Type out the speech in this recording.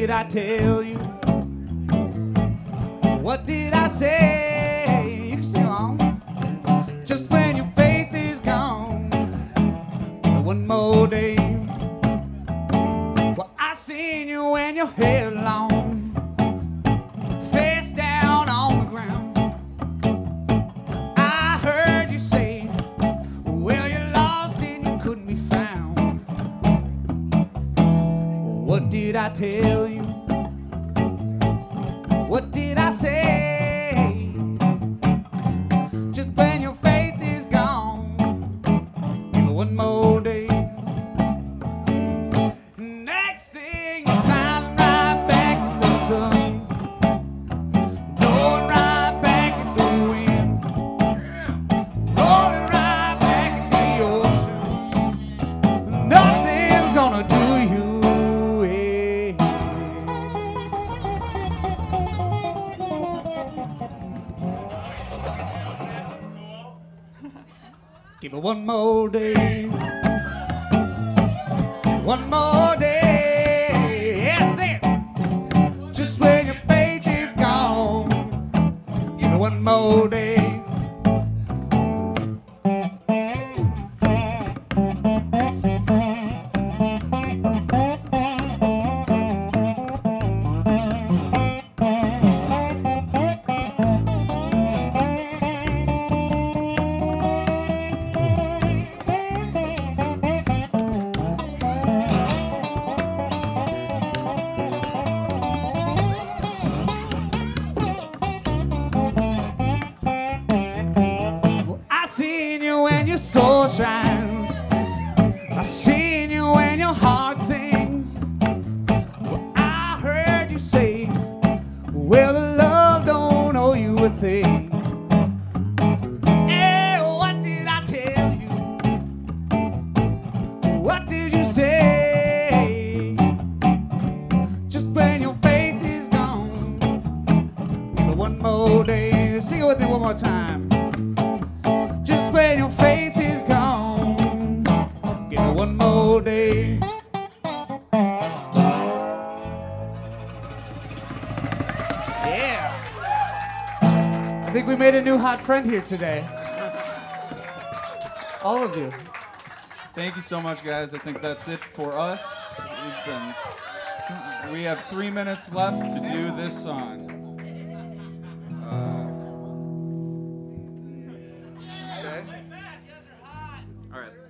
did I tell you? What did I say? You can sing along. Just when your faith is gone, one more day. Well, I seen you when you're headlong, face down on the ground. I heard you say, well, you're lost and you couldn't be found. What did I tell you? What did I say? Just when your faith is gone, give it one more day. Next thing, you're smiling right back at the sun, blowing right back at the wind, rolling right back at the ocean. Nothing's gonna do you. Give it one more day. One more day. Yes, it. Just when your faith is gone, give it one more day. When your soul shines, I seen you when your heart sings. Well, I heard you say, well, the love don't owe you a thing. Hey, what did I tell you? What did you say? Just when your faith is gone, one more day. Sing it with me one more time. When your faith is gone, give it one more day. Yeah. I think we made a new hot friend here today. All of you. Thank you so much, guys. I think that's it for us. We have 3 minutes left to do this song.